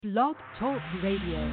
Blog Talk Radio.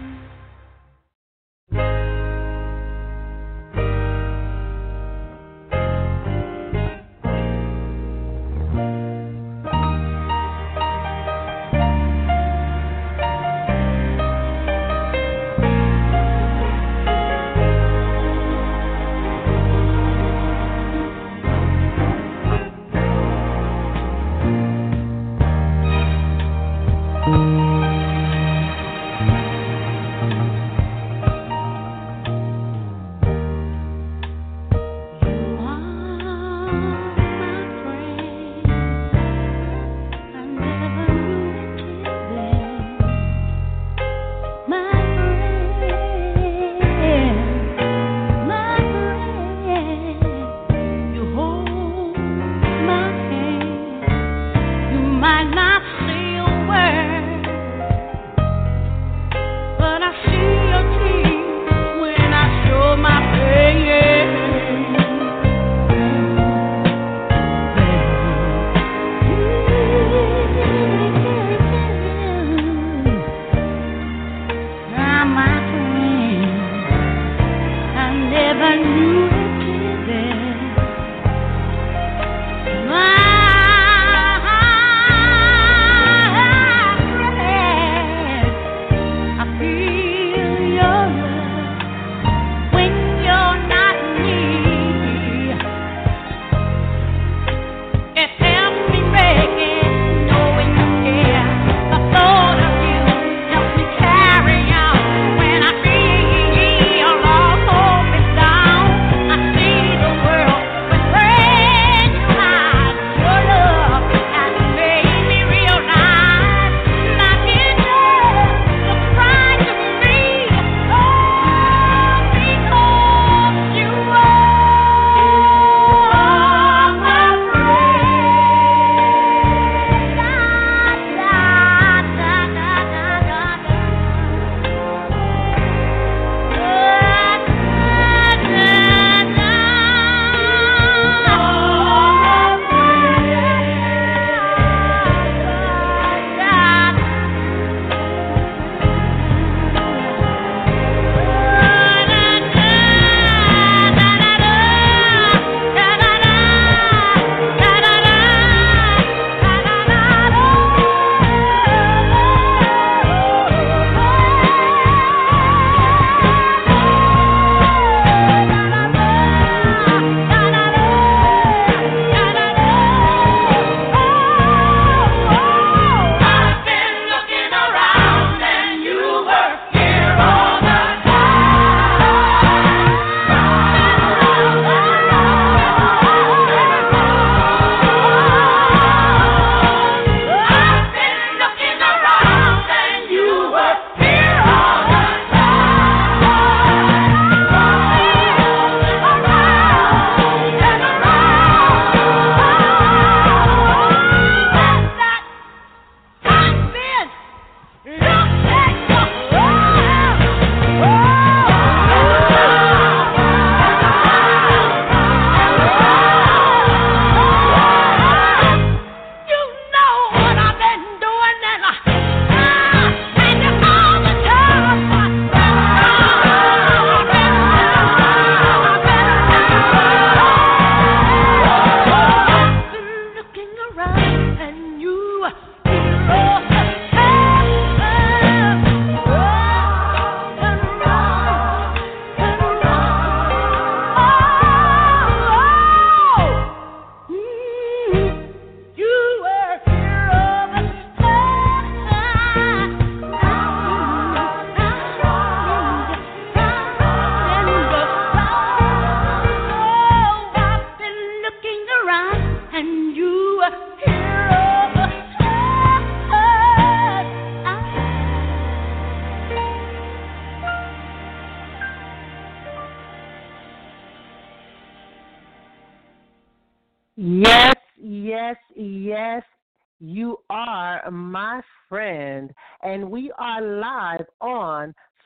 Yes, yes, yes, you are my friend. And we are live on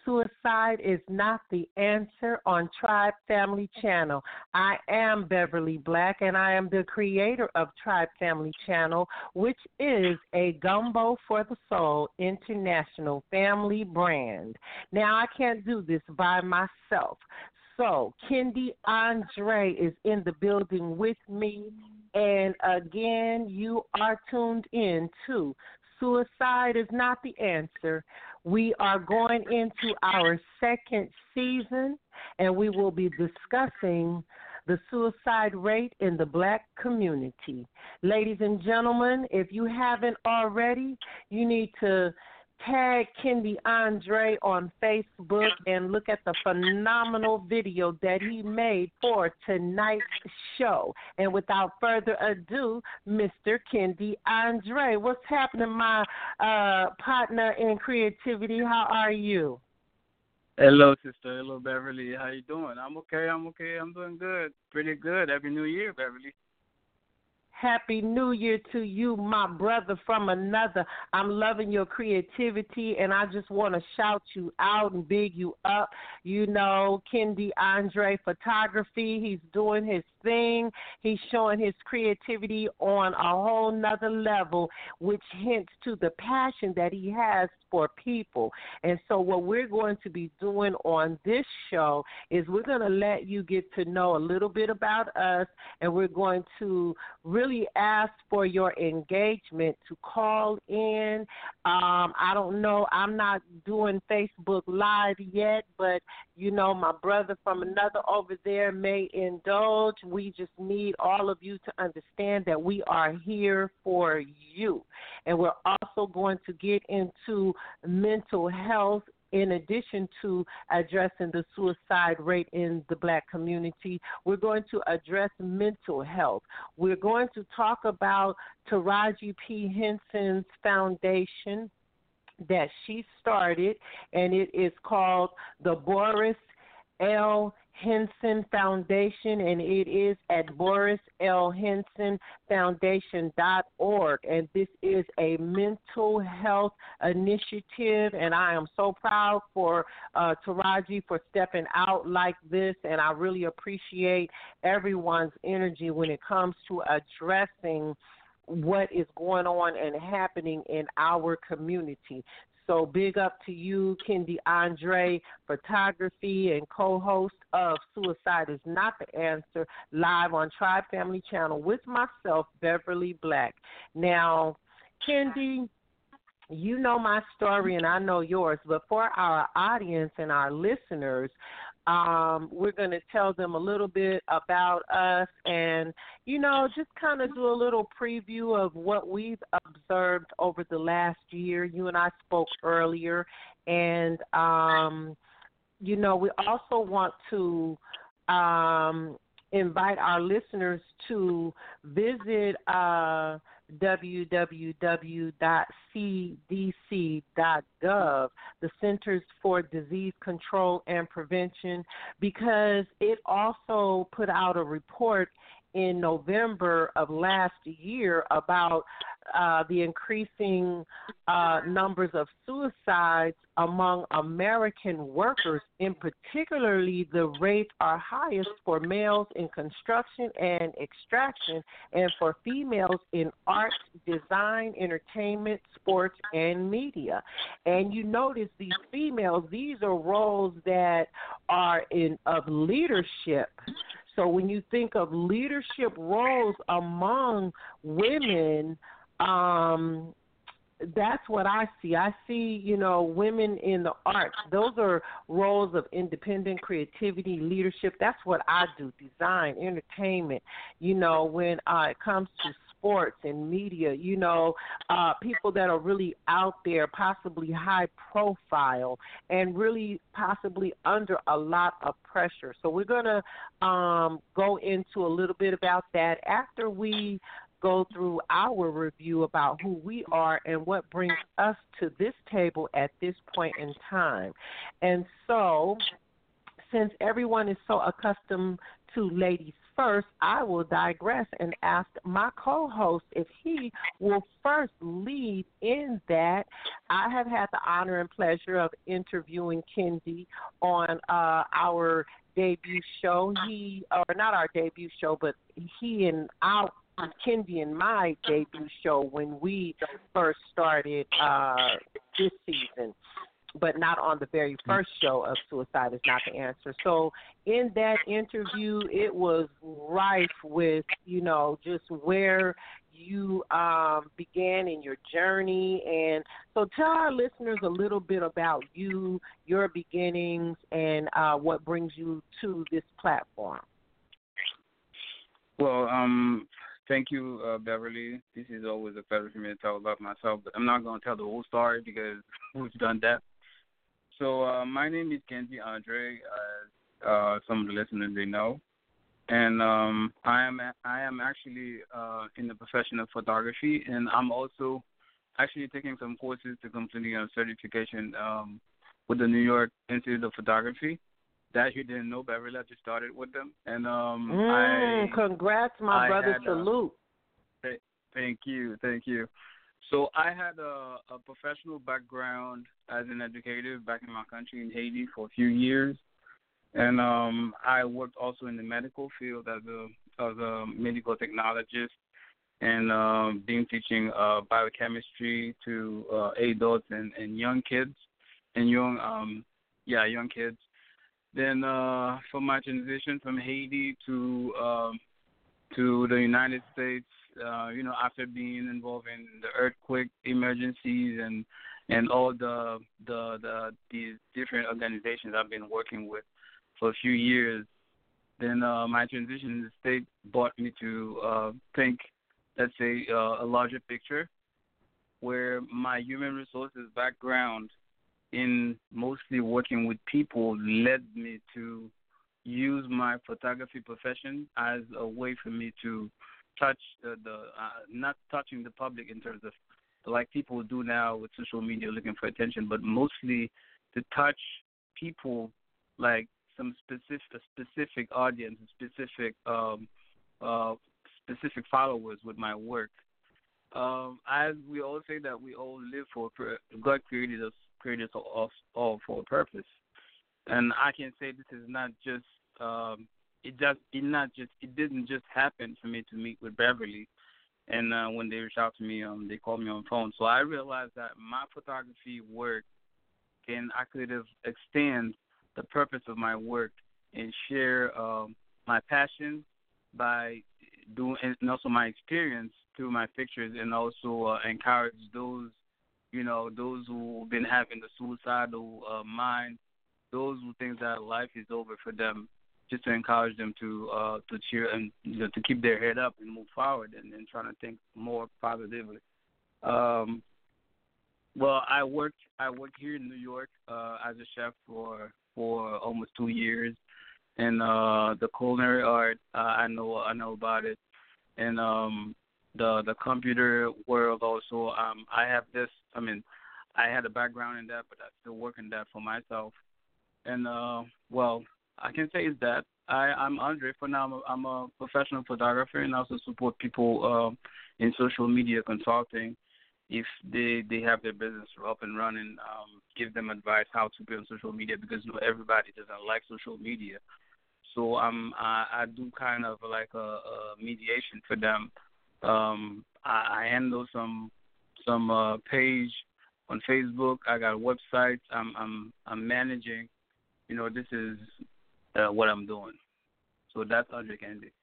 Suicide is not the answer on Tribe Family Channel. I am Beverly Black, and I am the creator of Tribe Family Channel, which is a Gumbo for the Soul international family brand. Now, I can't do this by myself. So, Kendi Andre is in the building with me, and again, you are tuned in to Suicide is Not the Answer. We are going into our second season, and we will be discussing the suicide rate in the Black community. Ladies and gentlemen, if you haven't already, you need to tag Kendi Andre on Facebook and look at the phenomenal video that he made for tonight's show. And without further ado, Mr. Kendi Andre. What's happening, my partner in creativity? How are you? Hello, sister. Hello, Beverly. How you doing? I'm okay. I'm doing good. Pretty good. Happy New Year, Beverly. Happy New Year to you, my brother from another. I'm loving your creativity, and I just want to shout you out and big you up. You know, Kendi Andre Photography, he's doing his thing. He's showing his creativity on a whole nother level, which hints to the passion that he has for people. And so what we're going to be doing on this show is we're going to let you get to know a little bit about us, and we're going to really ask for your engagement to call in. I don't know. I'm not doing Facebook Live yet, but, you know, my brother from another over there may indulge. We just need all of you to understand that we are here for you. And we're also going to get into mental health in addition to addressing the suicide rate in the Black community. We're going to address mental health. We're going to talk about Taraji P. Henson's foundation that she started, and it is called the Boris L. Henson Foundation, and it is at borislhensonfoundation.org. And this is a mental health initiative, and I am so proud for Taraji for stepping out like this, and I really appreciate everyone's energy when it comes to addressing what is going on and happening in our community. So big up to you, Kendi Andre Photography and co-host of Suicide is Not the Answer, live on Tribe Family Channel with myself, Beverly Black. Now, Kendi, you know my story and I know yours, but for our audience and our listeners, we're going to tell them a little bit about us and, you know, just kind of do a little preview of what we've observed over the last year. You and I spoke earlier, and, you know, we also want to invite our listeners to visit www.cdc.gov, the Centers for Disease Control and Prevention, because it also put out a report in November of last year about the increasing numbers of suicides among American workers. In particularly, the rates are highest for males in construction and extraction, and for females in art, design, entertainment, sports, and media. And you notice these females, these are roles that are of leadership. So when you think of leadership roles among women, that's what I see. I see, you know, women in the arts. Those are roles of independent creativity, leadership. That's what I do, design, entertainment. You know, when it comes to sports and media, you know, people that are really out there, possibly high profile, and really possibly under a lot of pressure. So we're going to go into a little bit about that after we go through our review about who we are and what brings us to this table at this point in time. And so, since everyone is so accustomed to ladies first, I will digress and ask my co-host if he will first lead in that. I have had the honor and pleasure of interviewing Kendi on our debut show. Or not our debut show, but he and Kendi and my debut show when we first started this season, but not on the very first show of Suicide is Not the Answer. So in that interview, it was rife with, just where you began in your journey. And so tell our listeners a little bit about you, your beginnings, and what brings you to this platform. Well, thank you, Beverly. This is always a pleasure for me to talk about myself, but I'm not going to tell the whole story because we've done that. So my name is Kendi Andre, as some of the listeners they know, and I am actually in the profession of photography, and I'm also actually taking some courses to complete a certification with the New York Institute of Photography. That you didn't know, Beverly, I just started with them, and congrats, my brother. Salute. Thank you. So I had a professional background as an educator back in my country in Haiti for a few years, and I worked also in the medical field as a medical technologist, and been teaching biochemistry to adults and young kids, and young kids. Then for my transition from Haiti to the United States, after being involved in the earthquake emergencies and all these different organizations I've been working with for a few years, then my transition in the state brought me to think, let's say, a larger picture, where my human resources background in mostly working with people led me to use my photography profession as a way for me to touch not touching the public in terms of like people do now with social media looking for attention, but mostly to touch people, like some specific audience, specific followers with my work. As we all say that we all live for God created us all for a purpose, and I can say this is not just it didn't just happen for me to meet with Beverly, and when they reached out to me, they called me on the phone. So I realized that my photography work can actually extend the purpose of my work and share my passion by doing, and also my experience through my pictures, and also encourage those who've been having the suicidal mind, those who think that life is over for them, just to encourage them to cheer and to keep their head up and move forward and trying to think more positively. Well, I worked here in New York as a chef for almost 2 years, and the culinary art I know about it, and the computer world also. I have this. I had a background in that, but I still work in that for myself. And well, I can say is that I'm Andre. For now, I'm a professional photographer, and also support people in social media consulting if they have their business up and running. Give them advice how to be on social media, because everybody doesn't like social media. So I do kind of like a mediation for them. I handle some page on Facebook. I got websites. I'm managing. This is what I'm doing. So that's Andre Kendi.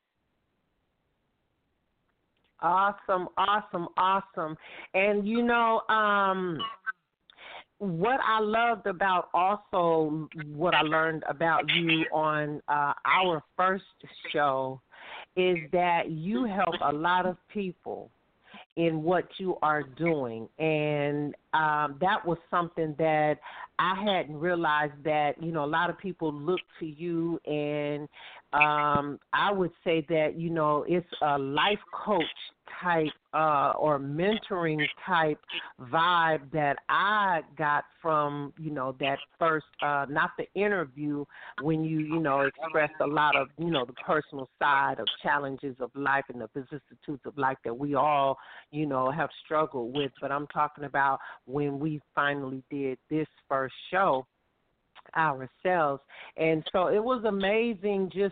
Awesome. And what I loved about also what I learned about you on our first show is that you help a lot of people in what you are doing. And that was something that I hadn't realized, that, a lot of people look to you, and I would say that, it's a life coach type or mentoring type vibe that I got from, that first, not the interview, when you expressed a lot of, the personal side of challenges of life and the vicissitudes of life that we all, have struggled with. But I'm talking about when we finally did this first show ourselves. And so it was amazing just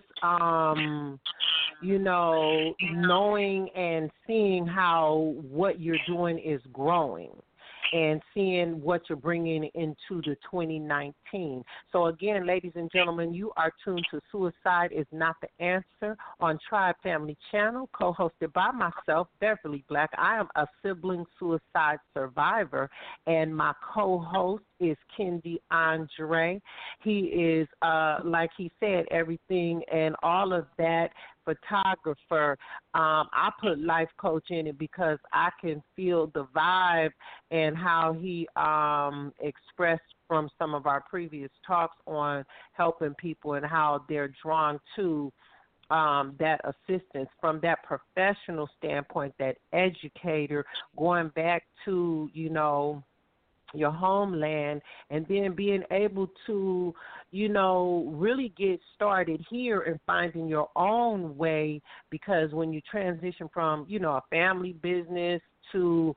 knowing and seeing how what you're doing is growing and seeing what you're bringing into the 2019. So again, ladies and gentlemen, you are tuned to Suicide is Not the Answer on Tribe Family Channel, co-hosted by myself, Beverly Black. I am a sibling suicide survivor, and my co-host is Kendi Andre. He is, like he said, everything and all of that photographer. I put life coach in it because I can feel the vibe and how he expressed from some of our previous talks on helping people and how they're drawn to that assistance from that professional standpoint, that educator, going back to, your homeland, and then being able to, really get started here and finding your own way, because when you transition from, a family business to,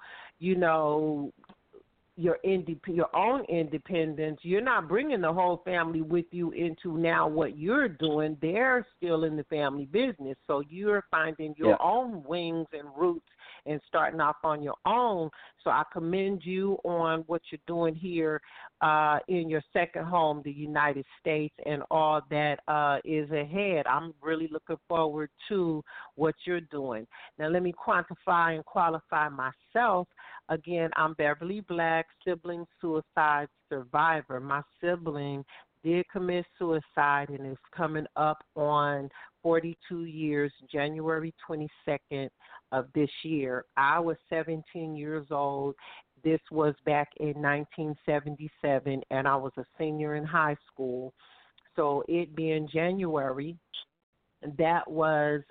your own independence, you're not bringing the whole family with you into now what you're doing. They're still in the family business. So you're finding your own wings and roots and starting off on your own. So I commend you on what you're doing here in your second home, the United States, and all that is ahead. I'm really looking forward to what you're doing. Now, let me quantify and qualify myself. Again, I'm Beverly Black, sibling suicide survivor. My sibling did commit suicide and is coming up on 42 years, January 22nd of this year. I was 17 years old. This was back in 1977, and I was a senior in high school. So it being January, that was,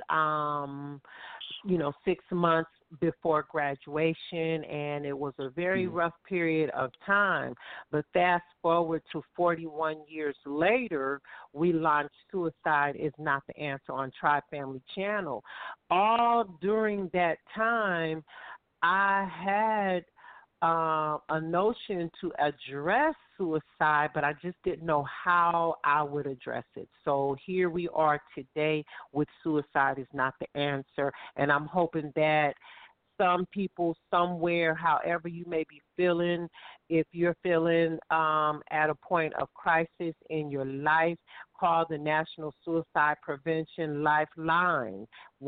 6 months before graduation, and it was a very rough period of time. But fast forward to 41 years later, we launched Suicide is Not the Answer on Tribe Family Channel. All during that time, I had a notion to address suicide, but I just didn't know how I would address it. So here we are today with Suicide is Not the Answer, and I'm hoping that some people somewhere, however you may be feeling, if you're feeling at a point of crisis in your life, call the National Suicide Prevention Lifeline,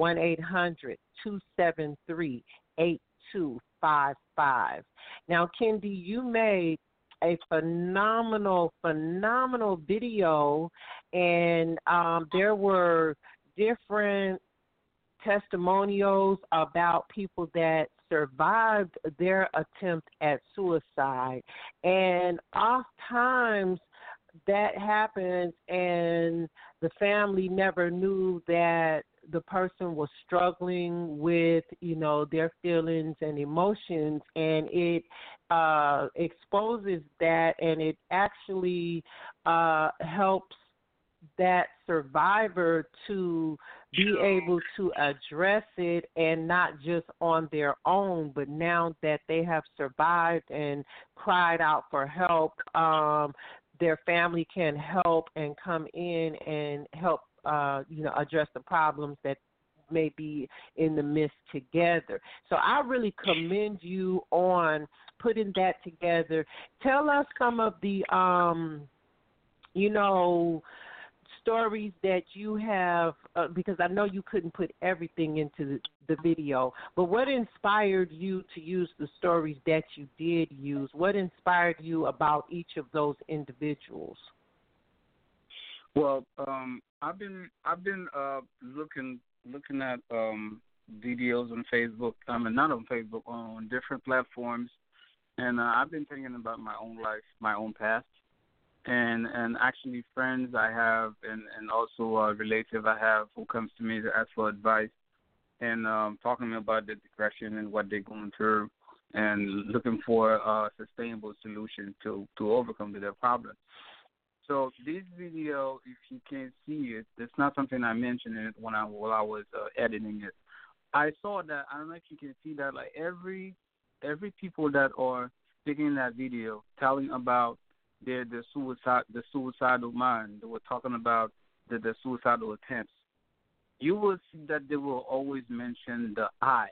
1-800-273-8255. Now, Kendi, you made a phenomenal video, and there were different testimonials about people that survived their attempt at suicide. And oftentimes that happens and the family never knew that the person was struggling with, their feelings and emotions, and it exposes that, and it actually helps that survivor to be able to address it, and not just on their own, but now that they have survived and cried out for help, their family can help and come in and help, address the problems that may be in the midst together. So I really commend you on putting that together. Tell us some of the, stories that you have, because I know you couldn't put everything into the video, but what inspired you to use the stories that you did use? What inspired you about each of those individuals? Well, I've been looking at videos on Facebook. Not on Facebook, on different platforms, and I've been thinking about my own life, my own past. And actually friends I have and also a relative I have who comes to me to ask for advice. and talking about the depression and what they're going through, and looking for a sustainable solution to overcome their problems. So this video, if you can't see it, it's not something I mentioned in it while I was editing it. I saw that. I don't know if you can see that. Like every people that are taking that video, telling about the suicidal mind. They were talking about the suicidal attempts. You will see that they will always mention the I.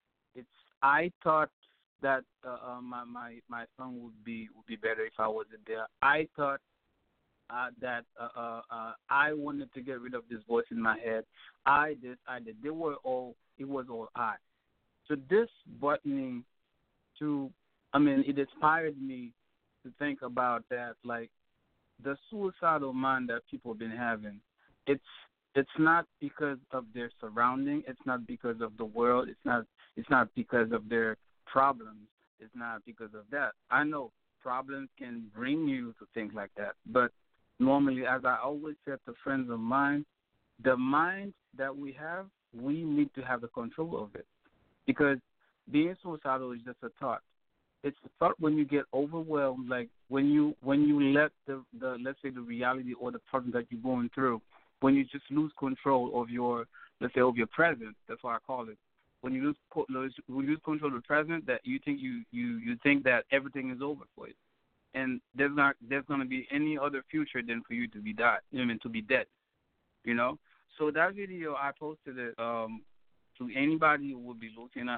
I thought that my son would be better if I wasn't there. I thought that I wanted to get rid of this voice in my head. I did. It was all I. So this brought me to, it inspired me to think about that, like the suicidal mind that people have been having. It's not because of their surrounding. It's not because of the world. It's not because of their problems. It's not because of that. I know problems can bring you to things like that, but normally, as I always said to friends of mine, the mind that we have, we need to have the control of it, because being suicidal is just a thought. It's a thought when you get overwhelmed, like when you let the let's say the reality or the problem that you're going through, when you just lose control of your, let's say, of your present. That's what I call it. When you lose control of the present, that you think that everything is over for you, and there's going to be any other future than for you to be dead. To be dead, So that video, I posted it to anybody who would be looking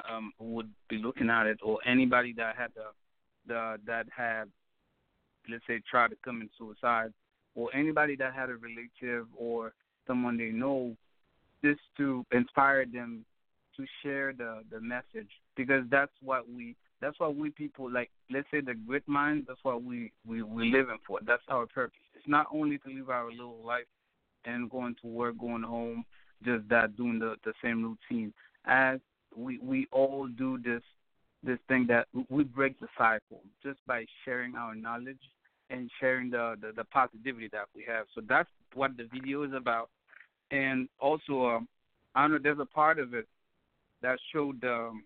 at it, or anybody that had that had, let's say, tried to commit suicide, or anybody that had a relative or someone they know, just to inspire them to share the message, because that's what we people, like, let's say the grit mind, that's what we living for. That's our purpose. It's not only to live our little life and going to work, going home, just that, doing the same routine. As we all do this thing that we break the cycle just by sharing our knowledge and sharing the positivity that we have. So that's what the video is about. And also, I know there's a part of it that showed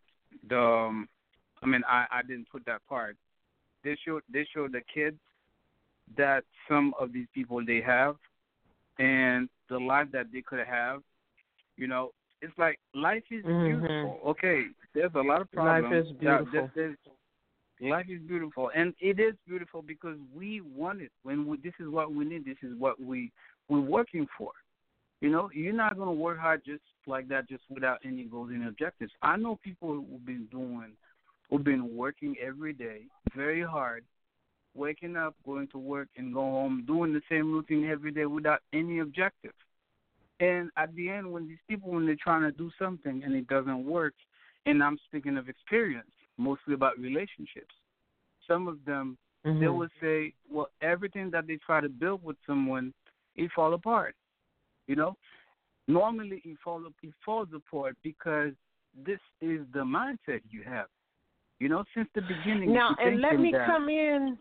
I didn't put that part. They showed the kids that some of these people they have, and the life that they could have. It's like life is beautiful. Okay, there's a lot of problems. Life is beautiful. Life is beautiful, and it is beautiful because we want it. This is what we need. This is what we're working for. You're not going to work hard just like that, just without any goals and objectives. I know people who've been working every day, very hard, waking up, going to work, and go home, doing the same routine every day without any objective. And at the end, when these people, when they're trying to do something and it doesn't work, and I'm speaking of experience, mostly about relationships, some of them, they will say, well, everything that they try to build with someone, it falls apart. Normally it falls apart because this is the mindset you have. Since the beginning. Now, and let me come in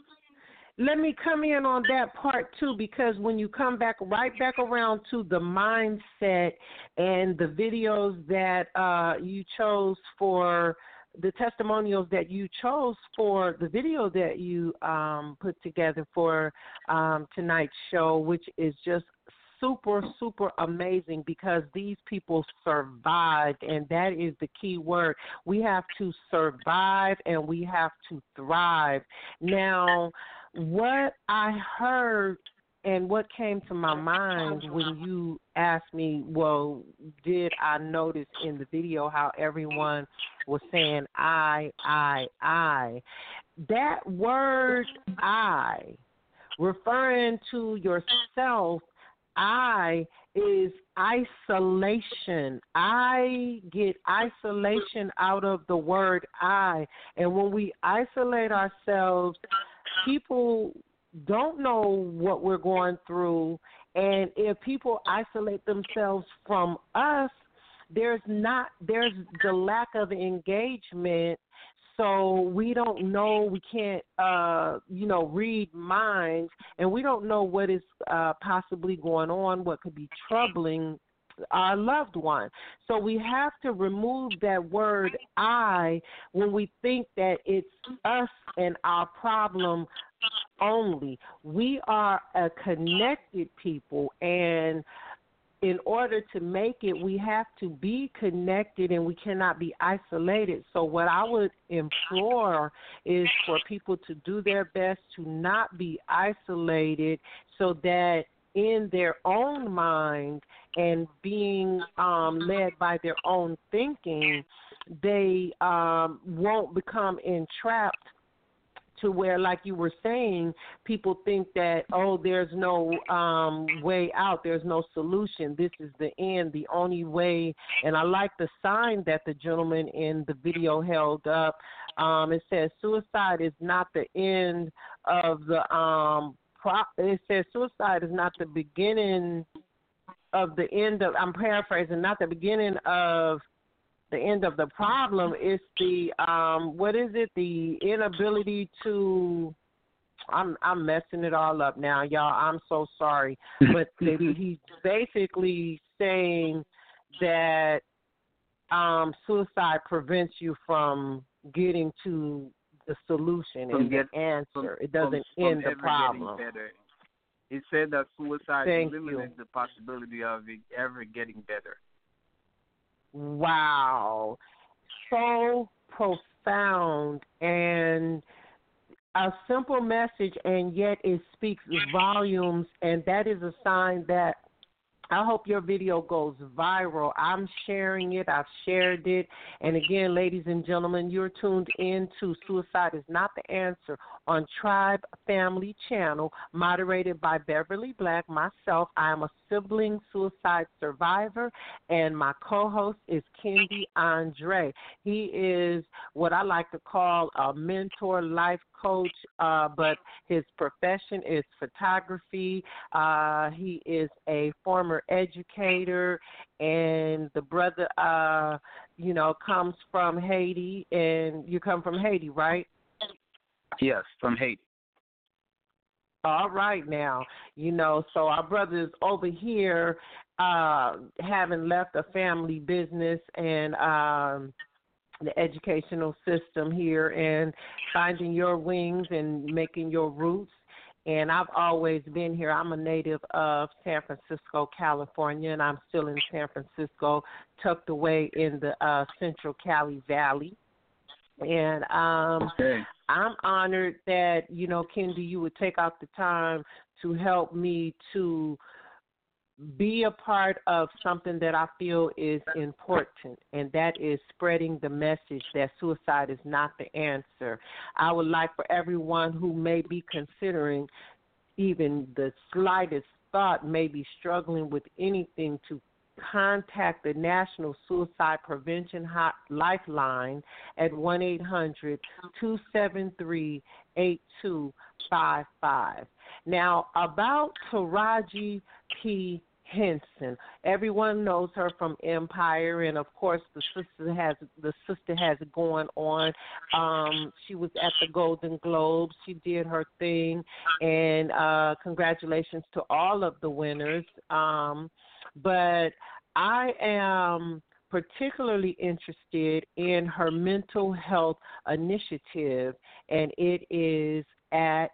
on that part too, because when you come back around to the mindset and the videos that you chose for the testimonials that you chose for the video that you put together for tonight's show, which is just super, super amazing, because these people survived, and that is the key word. We have to survive and we have to thrive. Now, what I heard and what came to my mind when you asked me, well, did I notice in the video how everyone was saying I, that word I, referring to yourself, I is isolation. I get isolation out of the word I. And when we isolate ourselves, people don't know what we're going through. And if people isolate themselves from us, there's the lack of engagement. So we don't know, we can't, read minds, and we don't know what is possibly going on, what could be troubling our loved one. So we have to remove that word I when we think that it's us and our problem only. We are a connected people, and in order to make it, we have to be connected and we cannot be isolated. So what I would implore is for people to do their best to not be isolated, so that in their own mind and being led by their own thinking, they won't become entrapped to where, like you were saying, people think that, oh, there's no way out, there's no solution, this is the end, the only way. And I like the sign that the gentleman in the video held up. It says suicide is not the end of the it says suicide is not the beginning of the end of, I'm paraphrasing, not the beginning of the end of the problem. It's the what is it? The inability to. I'm messing it all up now, y'all. I'm so sorry, but he's basically saying that suicide prevents you from getting to the solution and the answer. It doesn't end the problem. He said that suicide Thank eliminates you. the possibility of it ever getting better. Wow. So profound and a simple message, and yet it speaks volumes, and that is a sign that I hope your video goes viral. I'm sharing it. I've shared it. And again, ladies and gentlemen, you're tuned in to Suicide is Not the Answer on Tribe Family Channel, moderated by Beverly Black. Myself, I am a sibling suicide survivor, and my co-host is Kendi Andre. He is what I like to call a mentor life coach, but his profession is photography. He is a former educator, and the brother, comes from Haiti, and you come from Haiti, right? Yes, from Haiti. All right now, so our brother is over here having left a family business and the educational system here and finding your wings and making your roots. And I've always been here. I'm a native of San Francisco, California, and I'm still in San Francisco, tucked away in the Central Cali Valley. And I'm honored that, Kendi, you would take out the time to help me to be a part of something that I feel is important, and that is spreading the message that suicide is not the answer. I would like for everyone who may be considering even the slightest thought, may be struggling with anything, to contact the National Suicide Prevention Lifeline at 1-800-273-8255. Now, about Taraji P. Henson, everyone knows her from Empire, and of course the sister has it going on. She was at the Golden Globes. She did her thing, and congratulations to all of the winners. But I am particularly interested in her mental health initiative, and it is at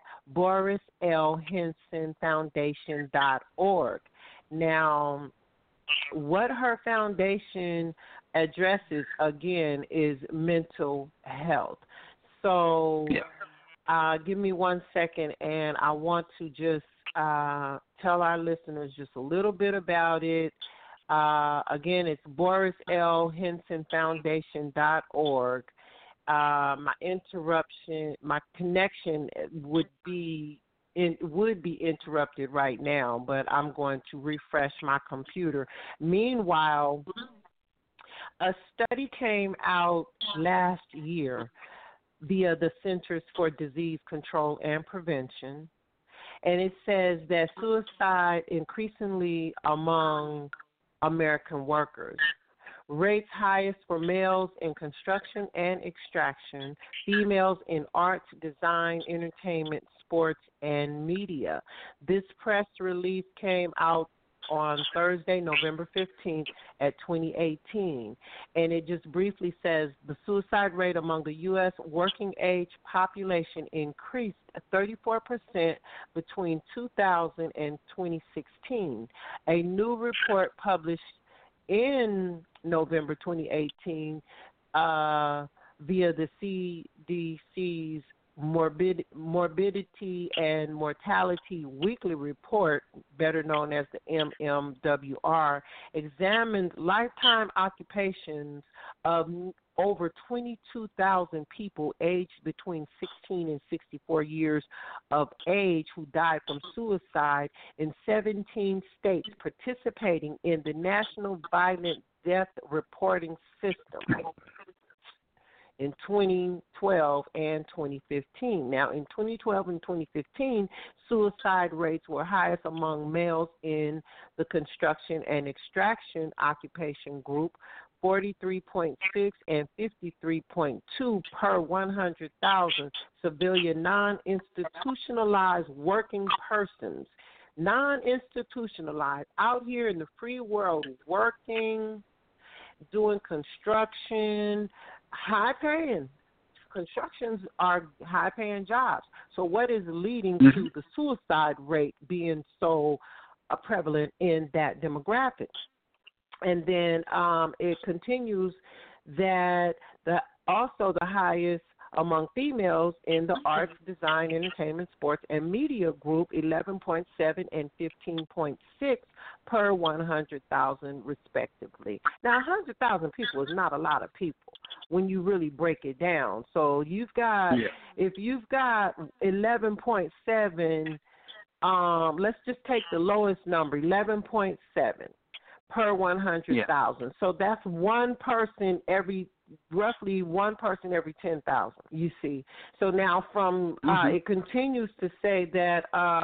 BorisLHensonFoundation.org. Now, what her foundation addresses, again, is mental health. So give me 1 second, and I want to just tell our listeners just a little bit about it. Again, it's BorisLHensonFoundation.org. My connection would be interrupted right now, but I'm going to refresh my computer. Meanwhile, a study came out last year via the Centers for Disease Control and Prevention, and it says that suicide increasingly among American workers. Rates highest for males in construction and extraction, females in arts, design, entertainment, sports, and media. This press release came out on Thursday, November 15th at 2018. And it just briefly says the suicide rate among the U.S. working age population increased 34% between 2000 and 2016. A new report published in November 2018 via the CDC's Morbidity and Mortality Weekly Report, better known as the MMWR, examined lifetime occupations of over 22,000 people aged between 16 and 64 years of age who died from suicide in 17 states participating in the National Violent Death Reporting System in 2012 and 2015. Now, in 2012 and 2015, suicide rates were highest among males in the construction and extraction occupation group, 43.6 and 53.2 per 100,000 civilian non-institutionalized working persons. Non-institutionalized, out here in the free world, working, doing construction, high paying. Constructions are high paying jobs. So what is leading to the suicide rate being so prevalent in that demographic? And then it continues that also the highest among females in the arts, design, entertainment, sports, and media group, 11.7 and 15.6 per 100,000 respectively. Now, 100,000 people is not a lot of people when you really break it down. So you've got, if you've got 11.7, let's just take the lowest number, 11.7 per 100,000. So that's roughly one person every 10,000, you see. So now from it continues to say that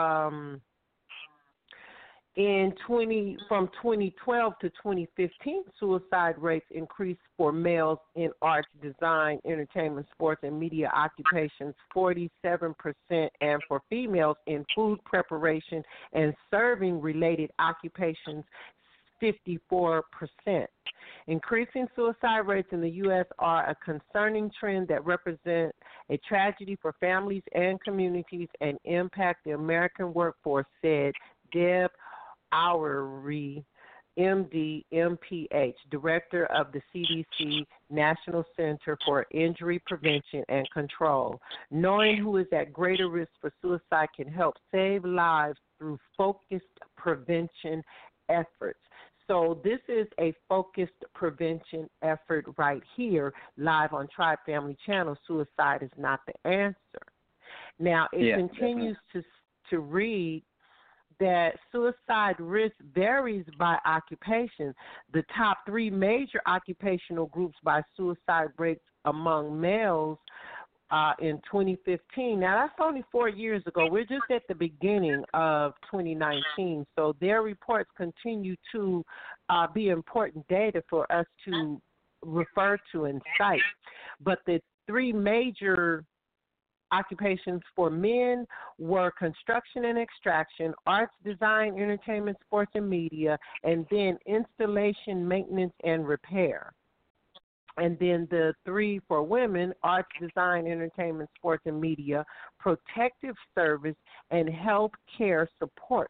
from 2012 to 2015, suicide rates increased for males in arts, design, entertainment, sports, and media occupations 47%, and for females in food preparation and serving related occupations 54%. Increasing suicide rates in the U.S. are a concerning trend that represent a tragedy for families and communities and impact the American workforce, said Deb Oury, MD, MPH, Director of the CDC National Center for Injury Prevention and Control. Knowing who is at greater risk for suicide can help save lives through focused prevention efforts. So this is a focused prevention effort right here, live on Tribe Family Channel. Suicide is not the answer. Now, it continues to read that suicide risk varies by occupation. The top three major occupational groups by suicide rates among males in 2015. Now, that's only 4 years ago. We're just at the beginning of 2019. So their reports continue to be important data for us to refer to and cite. But the three major occupations for men were construction and extraction, arts, design, entertainment, sports, and media, and then installation, maintenance, and repair. And then the three for women, arts, design, entertainment, sports, and media, protective service, and health care support.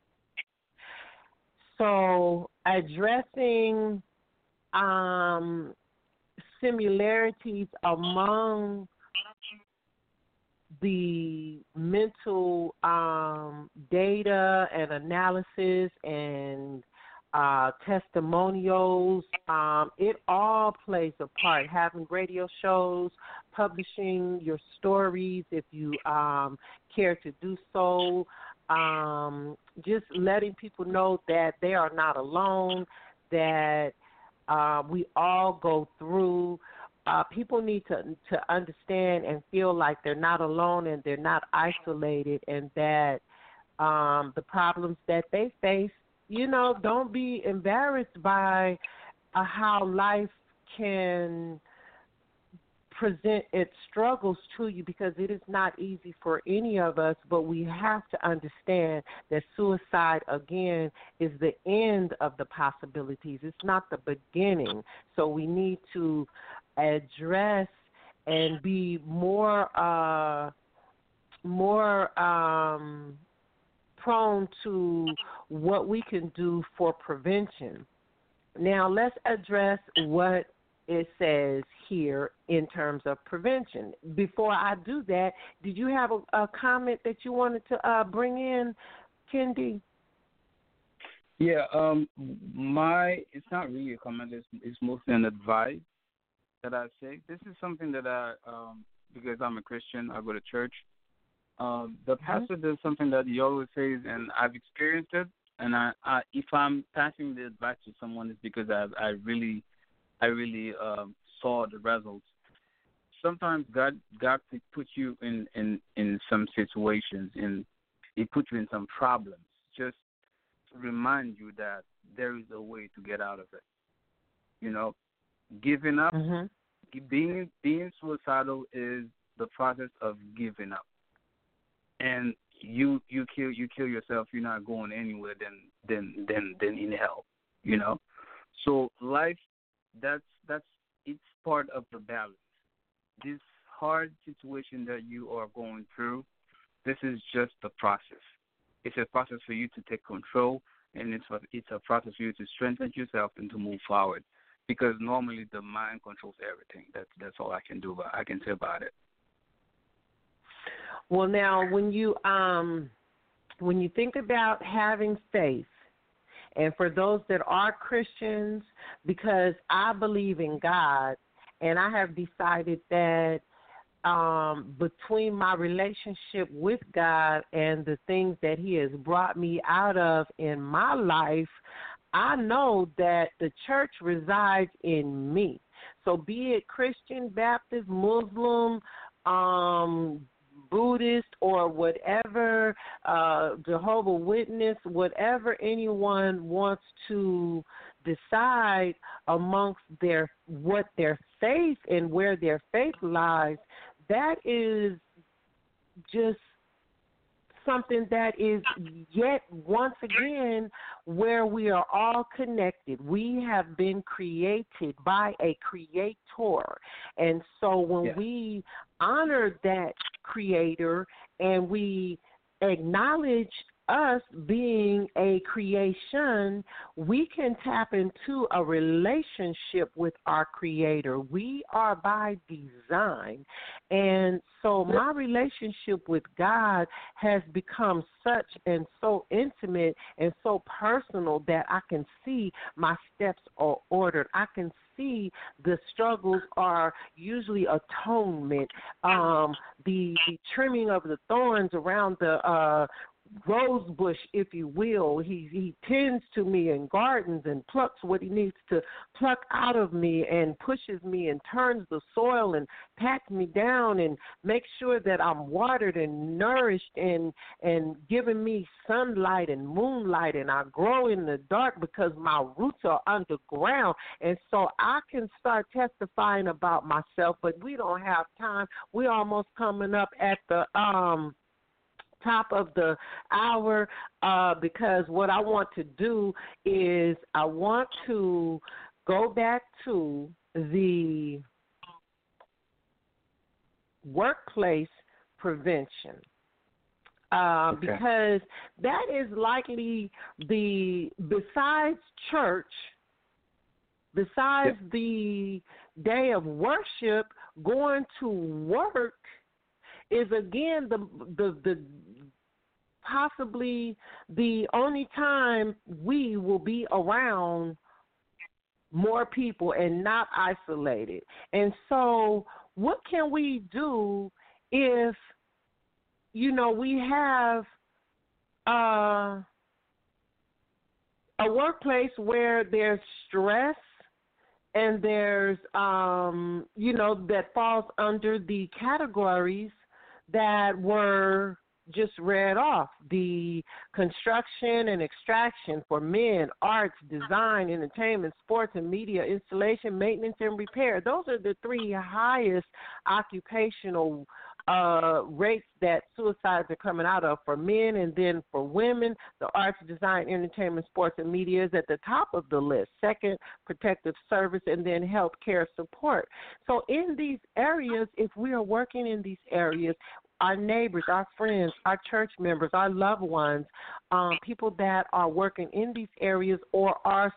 So addressing similarities among the mental data and analysis and testimonials, it all plays a part. Having radio shows, publishing your stories if you care to do so, just letting people know that they are not alone, that we all go through. People need to understand and feel like they're not alone and they're not isolated, and that the problems that they face, don't be embarrassed by how life can present its struggles to you because it is not easy for any of us, but we have to understand that suicide, again, is the end of the possibilities. It's not the beginning. So we need to address and be more prone to what we can do for prevention. Now, let's address what it says here in terms of prevention. Before I do that, did you have a comment that you wanted to bring in, Kendi? Yeah, it's not really a comment. It's mostly an advice that I say. This is something that because I'm a Christian, I go to church. The pastor does something that he always says, and I've experienced it. And I if I'm passing the advice to someone, it's because I really saw the results. Sometimes God put you in some situations, and He put you in some problems, just to remind you that there is a way to get out of it. You know, giving up, being suicidal is the process of giving up, and you kill yourself. You're not going anywhere than in hell. You know, so life. That's it's part of the balance. This hard situation that you are going through, this is just the process. It's a process for you to take control, and it's a process for you to strengthen yourself and to move forward. Because normally the mind controls everything. That's all I can say about it. Well, now when you think about having faith. And for those that are Christians, because I believe in God, and I have decided that between my relationship with God and the things that He has brought me out of in my life, I know that the church resides in me. So be it Christian, Baptist, Muslim, Buddhist, or whatever, Jehovah Witness, whatever anyone wants to decide amongst what their faith and where their faith lies, that is just something that is yet once again where we are all connected. We have been created by a creator. And so when we honor that creator and we acknowledge us being a creation, we can tap into a relationship with our creator. We are by design. And so my relationship with God has become such and so intimate and so personal that I can see my steps are ordered. I can see the struggles are usually atonement, the trimming of the thorns around the rose bush, if you will. He tends to me and gardens and plucks what he needs to pluck out of me and pushes me and turns the soil and pats me down and makes sure that I'm watered and nourished and giving me sunlight and moonlight, and I grow in the dark because my roots are underground. And so I can start testifying about myself, but we don't have time. We're almost coming up at the top of the hour, because what I want to do is I want to go back to the workplace prevention, because that is likely besides church, besides the day of worship, going to work is again the possibly the only time we will be around more people and not isolated. And so what can we do if, we have a workplace where there's stress and there's, that falls under the categories that were just read off, the construction and extraction for men, arts, design, entertainment, sports, and media, installation, maintenance, and repair. Those are the three highest occupational rates that suicides are coming out of for men. And then for women, the arts, design, entertainment, sports, and media is at the top of the list. Second, protective service, and then health care support. So in these areas, if we are working in these areas, our neighbors, our friends, our church members, our loved ones, people that are working in these areas or are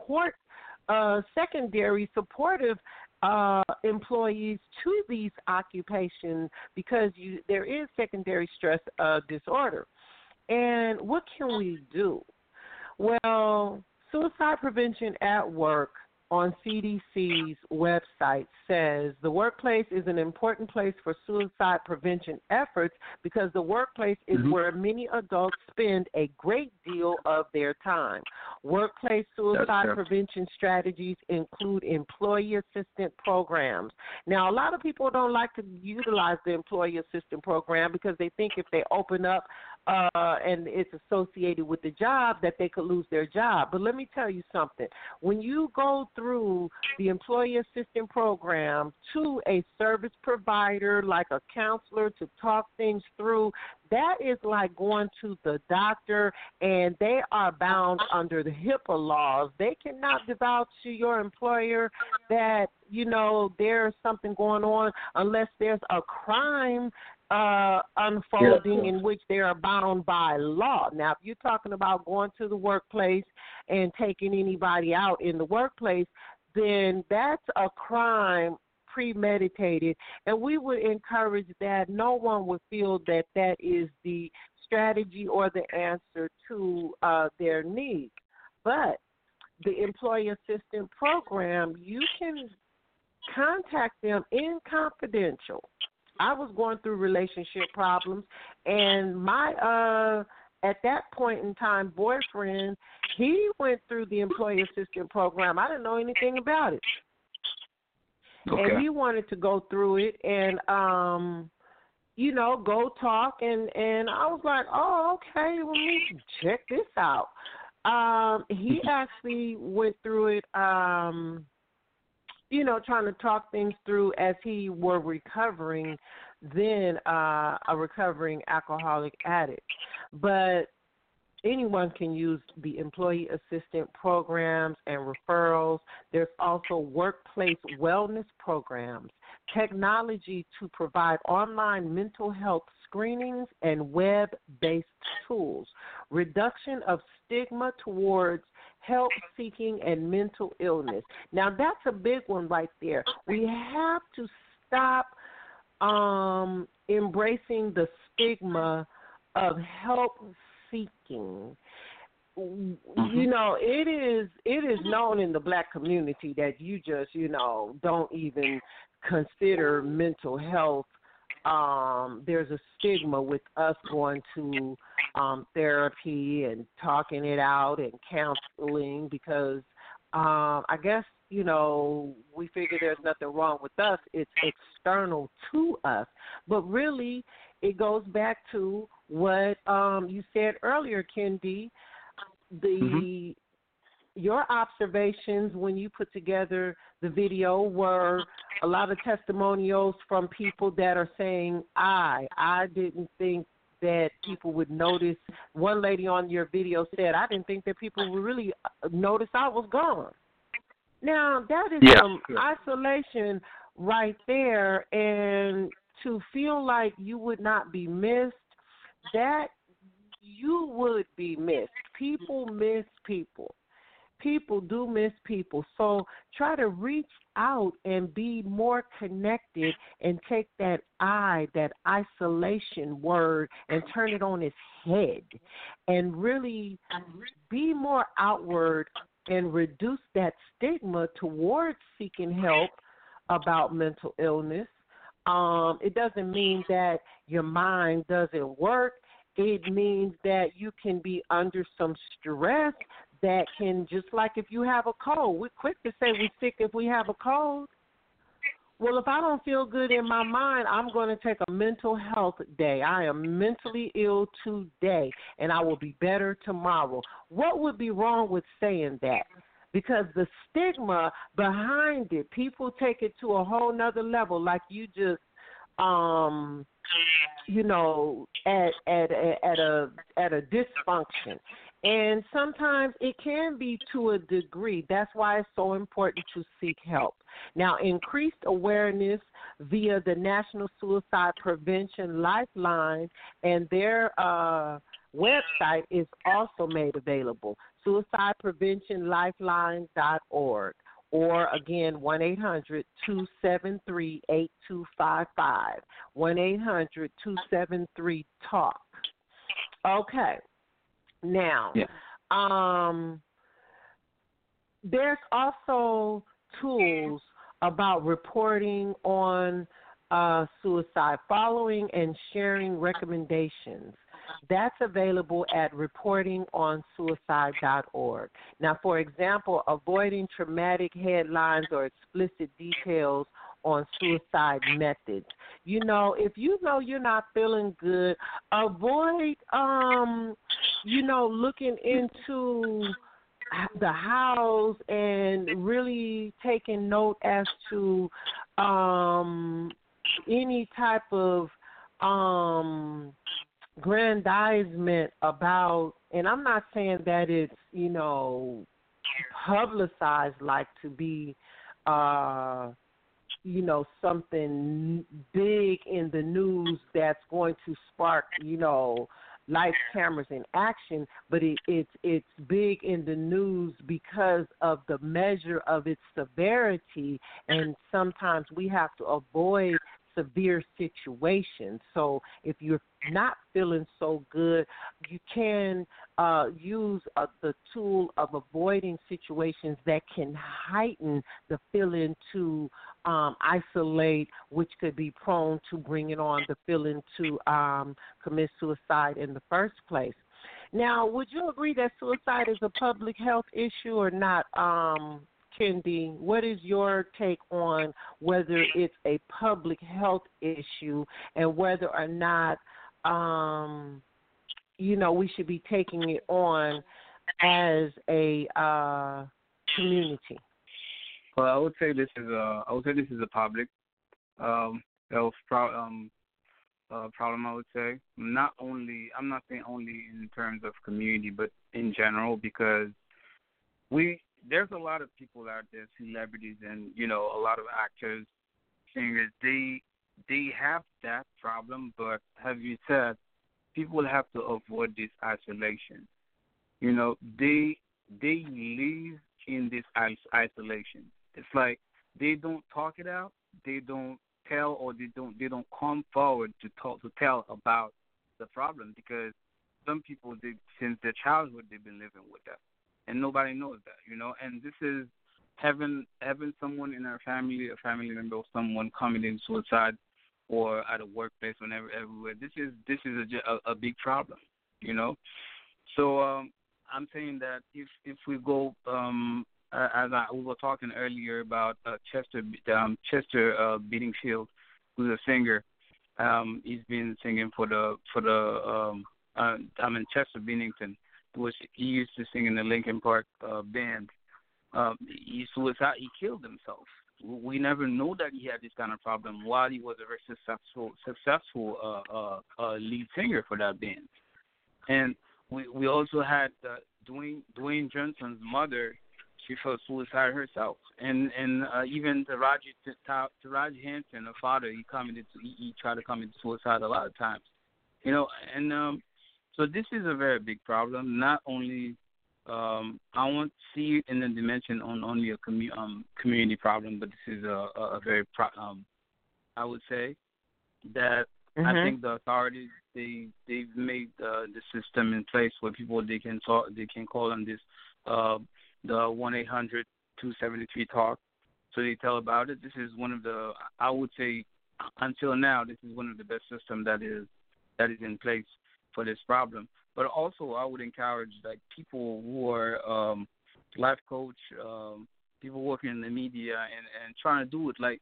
secondary supportive employees to these occupations, because there is secondary stress disorder. And what can we do? Well, suicide prevention at work on CDC's website says the workplace is an important place for suicide prevention efforts because the workplace is where many adults spend a great deal of their time. Workplace suicide prevention strategies include employee assistance programs. Now, a lot of people don't like to utilize the employee assistance program because they think if they open up and it's associated with the job that they could lose their job. But let me tell you something. When you go through the employee assistance program to a service provider like a counselor to talk things through, that is like going to the doctor, and they are bound under the HIPAA laws. They cannot divulge to your employer that, there's something going on unless there's a crime unfolding in which they are bound by law. Now, if you're talking about going to the workplace and taking anybody out in the workplace, then that's a crime premeditated, and we would encourage that no one would feel that that is the strategy or the answer to their needs. But the employee assistance program, you can contact them in confidential. I was going through relationship problems, and my at that point in time boyfriend, he went through the employee assistance program. I didn't know anything about it. Okay. And he wanted to go through it and go talk, and I was like, oh, okay, well, let me check this out. He actually went through it trying to talk things through as he were recovering, then a recovering alcoholic addict. But anyone can use the employee assistant programs and referrals. There's also workplace wellness programs, technology to provide online mental health screenings and web-based tools, reduction of stigma towards help seeking and mental illness. Now, that's a big one right there. We have to stop embracing the stigma of help seeking. It is known in the black community that you just, don't even consider mental health. There's a stigma with us going to therapy and talking it out and counseling because I guess, we figure there's nothing wrong with us. It's external to us. But really, it goes back to what you said earlier, Kendi, your observations when you put together the video were a lot of testimonials from people that are saying, I didn't think that people would notice. One lady on your video said, I didn't think that people would really notice I was gone. Now, that is some isolation right there, and to feel like you would not be missed, that you would be missed. People miss people. People do miss people. So try to reach out and be more connected and take that isolation word and turn it on its head and really be more outward and reduce that stigma towards seeking help about mental illness. It doesn't mean that your mind doesn't work. It means that you can be under some stress that can, just like if you have a cold, we're quick to say we're sick if we have a cold. Well, if I don't feel good in my mind, I'm going to take a mental health day. I am mentally ill today, and I will be better tomorrow. What would be wrong with saying that? Because the stigma behind it, people take it to a whole nother level, like you just, at a dysfunction. And sometimes it can be to a degree. That's why it's so important to seek help. Now, increased awareness via the National Suicide Prevention Lifeline and their website is also made available, suicidepreventionlifeline.org, or again, 1-800-273-8255, 1-800-273-TALK. Okay. Now, there's also tools about reporting on suicide, following and sharing recommendations. That's available at reportingonsuicide.org. Now, for example, avoiding traumatic headlines or explicit details on suicide methods. If you know you're not feeling good, avoid, looking into the house and really taking note as to any type of grandizement about, and I'm not saying that it's, publicized like to be, something big in the news that's going to spark, lights, cameras, and action, but it's big in the news because of the measure of its severity, and sometimes we have to avoid severe situations. So if you're not feeling so good, you can use the tool of avoiding situations that can heighten the feeling to isolate, which could be prone to bringing on the feeling to commit suicide in the first place. Now, would you agree that suicide is a public health issue or not? Kendi, what is your take on whether it's a public health issue and whether or not, we should be taking it on as a community? Well, I would say this is a public health problem. I would say I'm not saying only in terms of community, but in general, because there's a lot of people out there, celebrities and, a lot of actors, singers, they have that problem, but as you said, people have to avoid this isolation. They live in this isolation. It's like they don't talk it out, they don't tell, or they don't come forward to tell about the problem, because some people, since their childhood, they've been living with that. And nobody knows that, And this is having someone in our family, a family member, or someone committing suicide, or at a workplace, whenever, everywhere. This is a big problem, So I'm saying that if we go, we were talking earlier about Chester Benningfield, who's a singer. He's been singing for Chester Bennington. He used to sing in the Linkin Park band. He killed himself. We never know that he had this kind of problem while he was a very successful lead singer for that band. And we also had Dwayne Johnson's mother. She felt suicide herself, and even Taraji Henson, her father, he tried to commit suicide a lot of times, and so this is a very big problem. Not only I won't see it in the dimension on only a community problem, but this is a very I would say that I think the authorities they've made the system in place where people they can call on this the 1-800-273-TALK, so they tell about it. This is one of the, I would say, until now, this is one of the best systems that is in place for this problem. But also, I would encourage people who are life coach, people working in the media and trying to do it.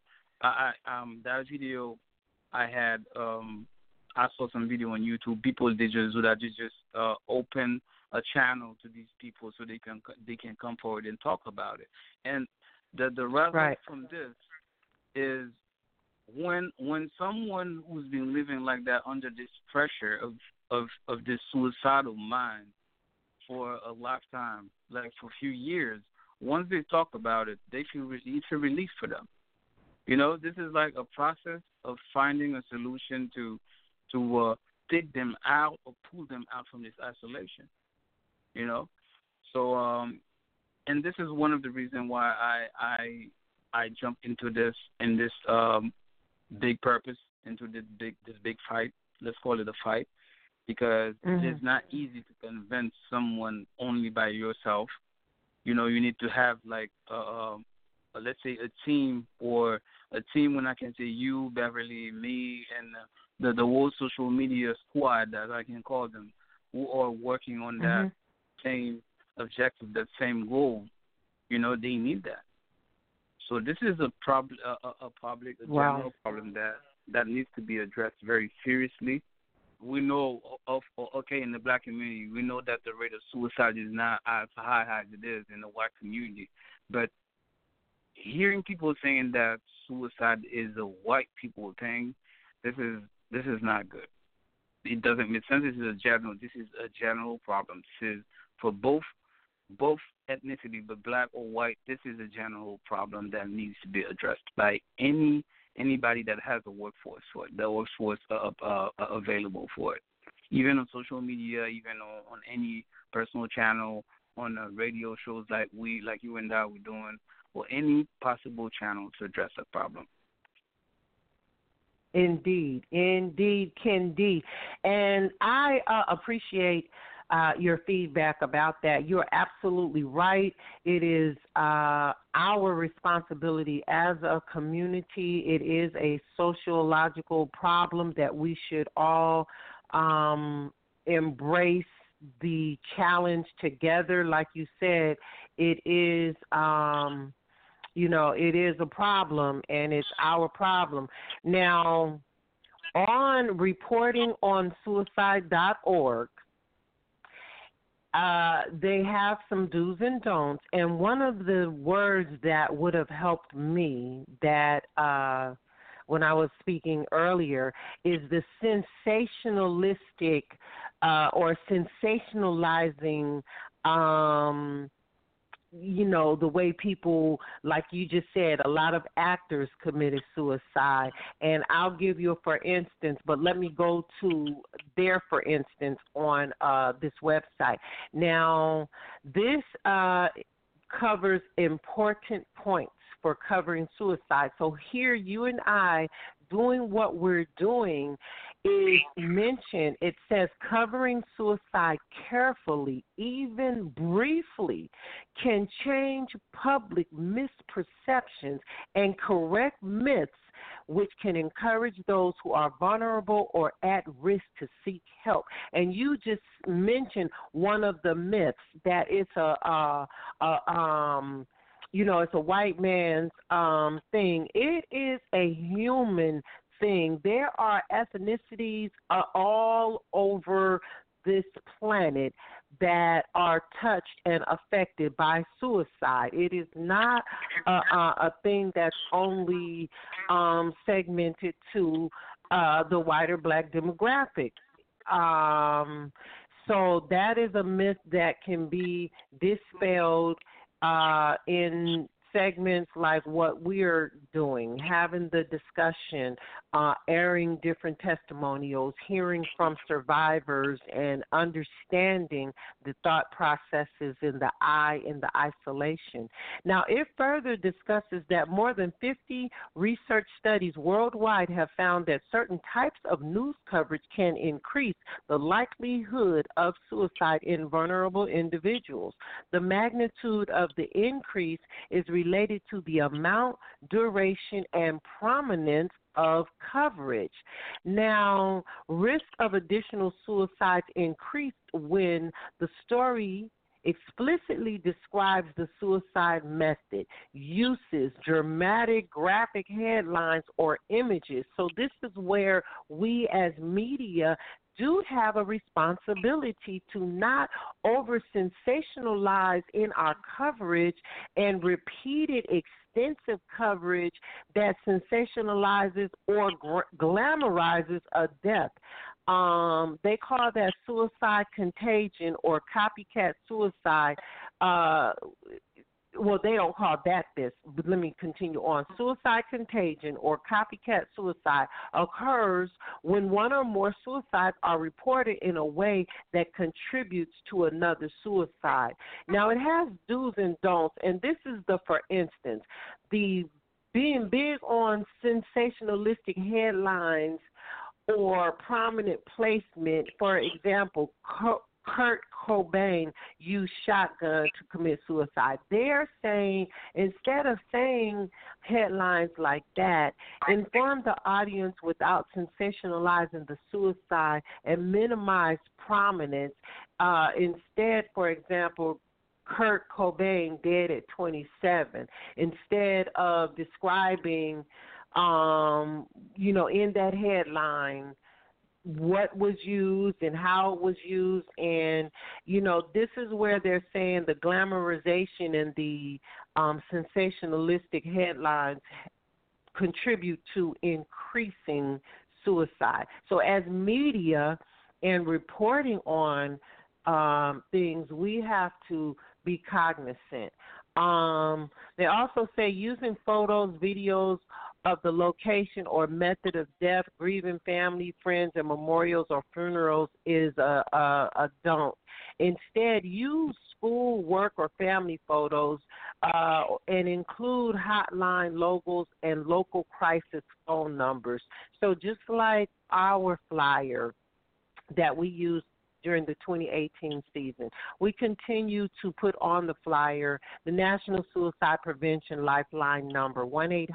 that video I had I saw some video on YouTube. People they just do that. They just open a channel to these people so they can come forward and talk about it. And the result Right. from this is when someone who's been living like that under this pressure of this suicidal mind for a lifetime, like for a few years, once they talk about it, they feel it's a relief for them. You know, this is like a process of finding a solution to take them out or pull them out from this isolation. You know, so and this is one of the reasons why I jumped into this big purpose, into this big fight. Let's call it a fight, because it's not easy to convince someone only by yourself. You know, you need to have like let's say a team, or a team when I can say you, Beverly, me, and the whole social media squad, as I can call them, who are working on that same objective, that same goal. You know, they need that. So this is a problem, a general problem that needs to be addressed very seriously. We know, in the black community, we know that the rate of suicide is not as high as it is in the white community. But hearing people saying that suicide is a white people thing, this is not good. It doesn't make sense. This is a general problem. This is for both ethnicity, but black or white. This is a general problem that needs to be addressed by anybody that has a workforce for it, the workforce available for it. Even on social media, even on any personal channel, on radio shows like you and I were doing, or any possible channel to address the problem. Indeed, Ken D. And I appreciate your feedback about that. You're absolutely right. It is our responsibility as a community. It is a sociological problem that we should all embrace the challenge together. Like you said, it is it is a problem, and it's our problem. Now, on reporting on suicide.org, they have some do's and don'ts, and one of the words that would have helped me that when I was speaking earlier is the sensationalistic or sensationalizing the way people, like you just said, a lot of actors committed suicide. And I'll give you a for instance, but let me go to their for instance on this website. Now, this covers important points for covering suicide. So here you and I doing what we're doing is mentioned. It says covering suicide carefully, even briefly, can change public misperceptions and correct myths, which can encourage those who are vulnerable or at risk to seek help. And you just mentioned one of the myths, that it's it's a white man's thing. It is a human thing. There are ethnicities all over this planet that are touched and affected by suicide. It is not a thing that's only segmented to the white or black demographic. So that is a myth that can be dispelled in segments like what we're doing, having the discussion, airing different testimonials, hearing from survivors, and understanding the thought processes in the isolation. Now, it further discusses that more than 50 research studies worldwide have found that certain types of news coverage can increase the likelihood of suicide in vulnerable individuals. The magnitude of the increase is related to the amount, duration, and prominence of coverage. Now, risk of additional suicides increased when the story explicitly describes the suicide method, uses dramatic graphic headlines or images. So this is where we as media do have a responsibility to not over sensationalize in our coverage and repeated extensive coverage that sensationalizes or glamorizes a death. They call that suicide contagion or copycat suicide. Well, they don't call that this, but let me continue on. Suicide contagion or copycat suicide occurs when one or more suicides are reported in a way that contributes to another suicide. Now, it has do's and don'ts, and this is the, for instance, the being big on sensationalistic headlines or prominent placement. For example, Kurt Cobain used shotgun to commit suicide. They're saying, instead of saying headlines like that, inform the audience without sensationalizing the suicide and minimize prominence. Instead, for example, Kurt Cobain dead at 27. Instead of describing, in that headline, what was used and how it was used. And, this is where they're saying the glamorization and the sensationalistic headlines contribute to increasing suicide. So as media and reporting on things, we have to be cognizant. They also say using photos, videos of the location or method of death, grieving family, friends, and memorials or funerals is a don't. Instead, use school, work, or family photos and include hotline logos and local crisis phone numbers. So just like our flyer that we used during the 2018 season, we continue to put on the flyer the National Suicide Prevention Lifeline number,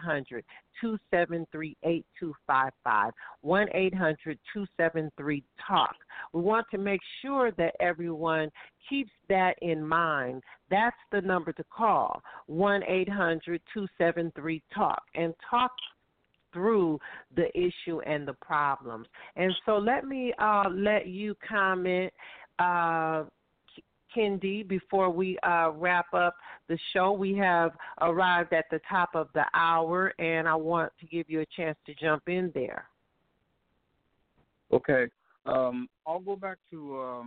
1-800-273-8255, 1-800-273-TALK. We want to make sure that everyone keeps that in mind. That's the number to call, 1-800-273-TALK, and talk through the issue and the problems. And so let me let you comment, Kendi, before we wrap up the show. We have arrived at the top of the hour, and I want to give you a chance to jump in there. Okay. I'll go back to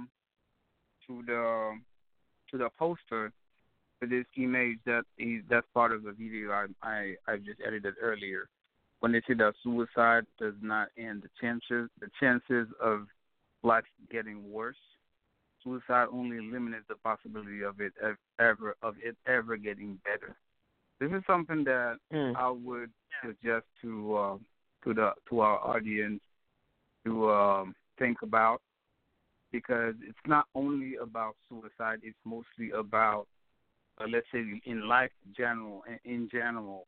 the poster for this image that's part of the video I just edited earlier. When they say that suicide does not end the chances of life getting worse, suicide only eliminates the possibility of it ever getting better. This is something that I would suggest to our audience to think about, because it's not only about suicide; it's mostly about, let's say, in life in general.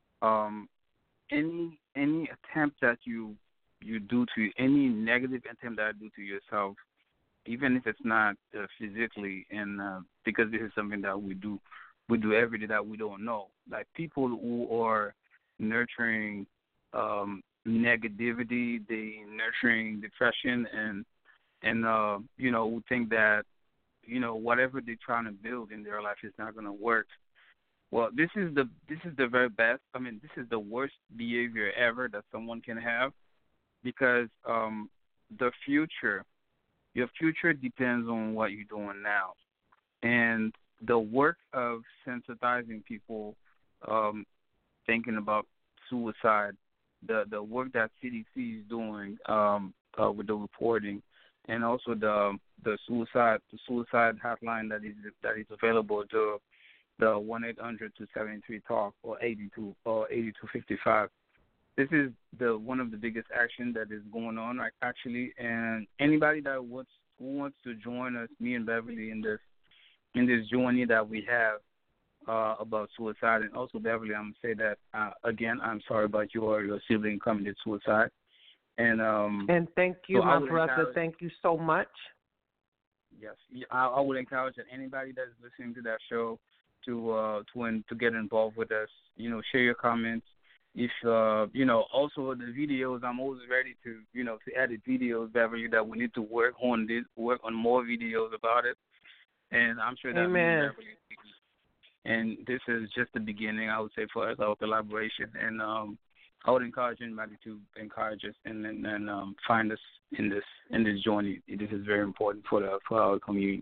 Any attempt that you do to any negative attempt that I do to yourself, even if it's not physically, and because this is something that we do every day that we don't know. Like people who are nurturing negativity, they nurturing depression, and who think that whatever they're trying to build in their life is not going to work. Well, this is the very best. I mean, this is the worst behavior ever that someone can have, because your future depends on what you're doing now, and the work of sensitizing people, thinking about suicide, the work that CDC is doing with the reporting, and also the suicide hotline that is available to the 1-800-273-TALK or 8255. This is one of the biggest action that is going on actually, and anybody who wants to join us, me and Beverly, in this journey that we have about suicide. And also, Beverly, I'm gonna say that again, I'm sorry about your sibling committed suicide. And thank you, my brother. Thank you so much. Yes. I would encourage that anybody that's listening to that show to get involved with us. Share your comments. If also the videos, I'm always ready to to edit videos, Beverly. That we need to work on more videos about it, and I'm sure that me and Amen. Beverly. And this is just the beginning, I would say, for us, our collaboration. And I would encourage anybody to encourage us and find us in this journey. This is very important for our community.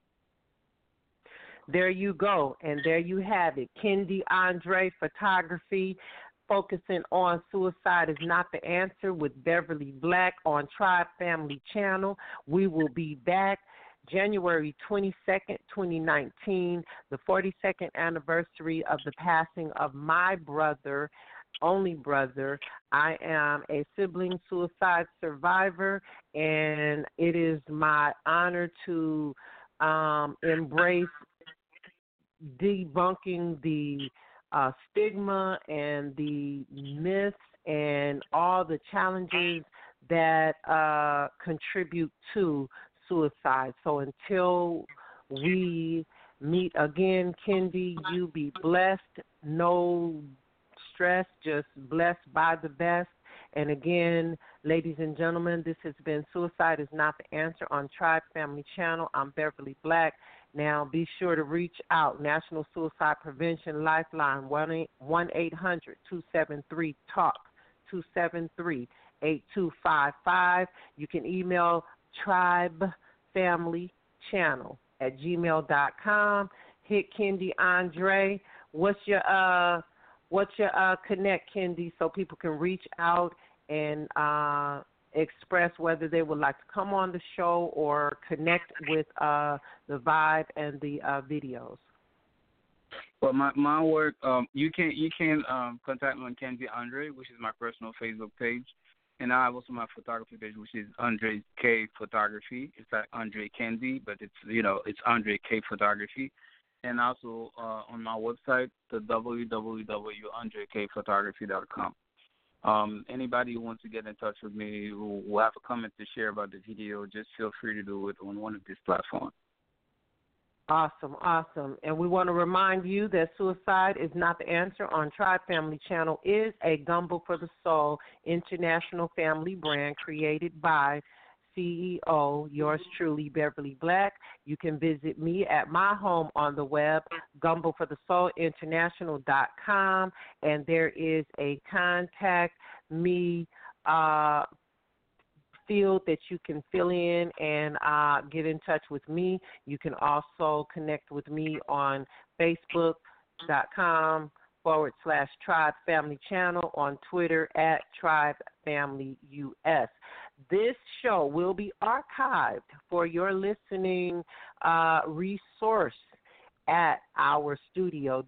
There you go, and there you have it. Kendi Andre Photography, focusing on suicide is not the answer with Beverly Black on Tribe Family Channel. We will be back January 22nd, 2019, the 42nd anniversary of the passing of my brother, only brother. I am a sibling suicide survivor, and it is my honor to embrace debunking the stigma and the myths and all the challenges that contribute to suicide. So until we meet again, Kendi, you be blessed. No stress, just blessed by the best. And again, ladies and gentlemen, this has been Suicide is Not the Answer on Tribe Family Channel. I'm Beverly Black. Now, be sure to reach out. National Suicide Prevention Lifeline, 1-800-273-TALK, 273-8255. You can email tribefamilychannel@gmail.com. Hit Kendi Andre. What's your connect, Kendi, so people can reach out and express whether they would like to come on the show or connect with the vibe and the videos? Well, my work, you can contact me on Kendi Andre, which is my personal Facebook page, and I have also my photography page, which is Andre K Photography. It's like Andre Kendi, but it's Andre K Photography, and also on my website, the www.andrekphotography.com. Anybody who wants to get in touch with me, who will have a comment to share about the video, just feel free to do it on one of these platforms. Awesome, awesome. And we want to remind you that Suicide is Not the Answer on Tribe Family Channel is a Gumbo for the Soul international family brand created by CEO, yours truly, Beverly Black. You can visit me at my home on the web, gumboforthesoulinternational.com, and there is a contact me field that you can fill in and get in touch with me. You can also connect with me on Facebook.com/Tribe Family Channel, on Twitter @Tribe Family US. This show will be archived for your listening resource at our studio,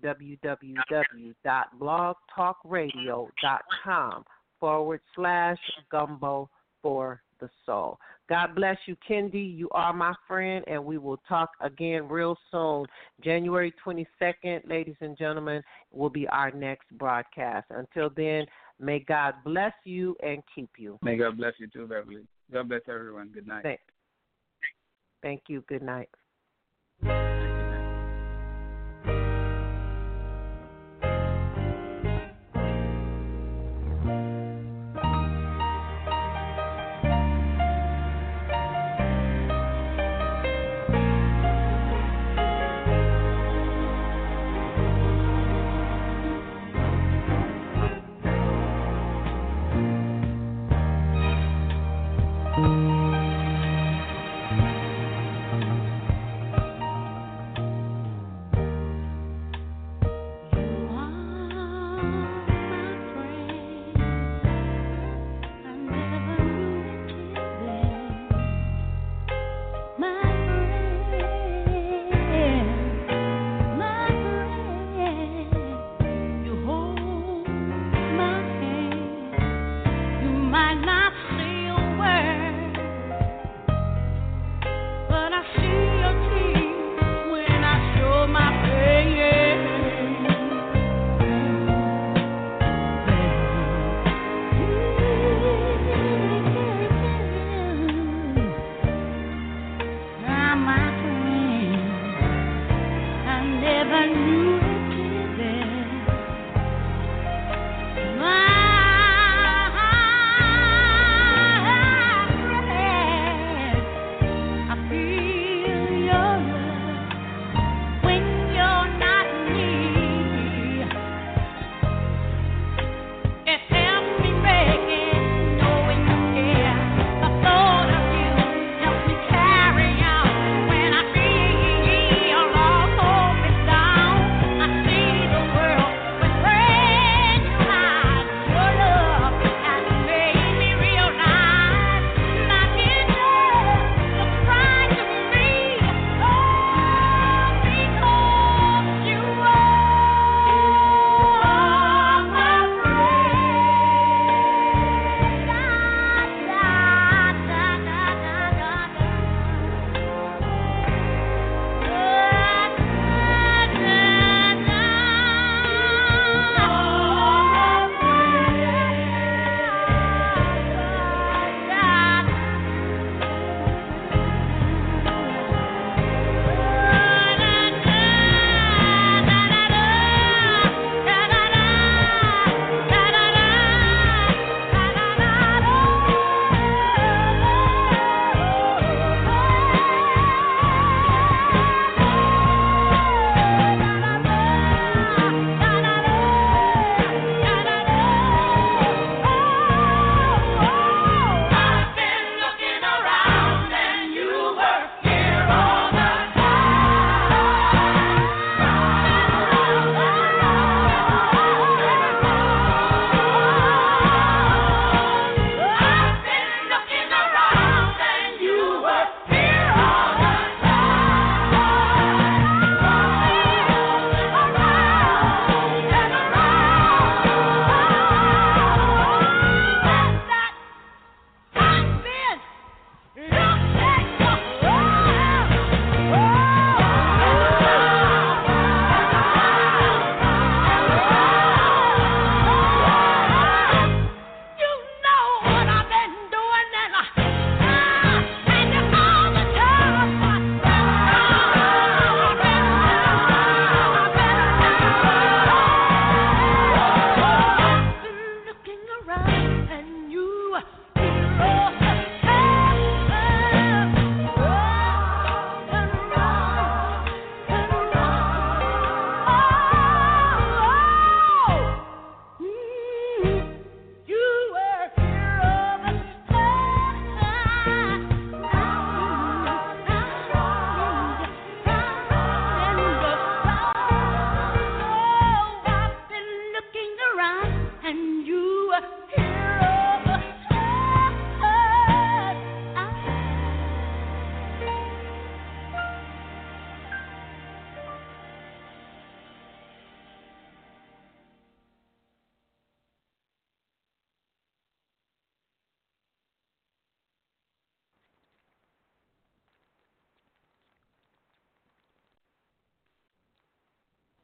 www.blogtalkradio.com/Gumbo for the Soul. God bless you, Kendi. You are my friend, and we will talk again real soon. January 22nd, ladies and gentlemen, will be our next broadcast. Until then, may God bless you and keep you. May God bless you too, Beverly. God bless everyone. Good night. Thank you. Good night.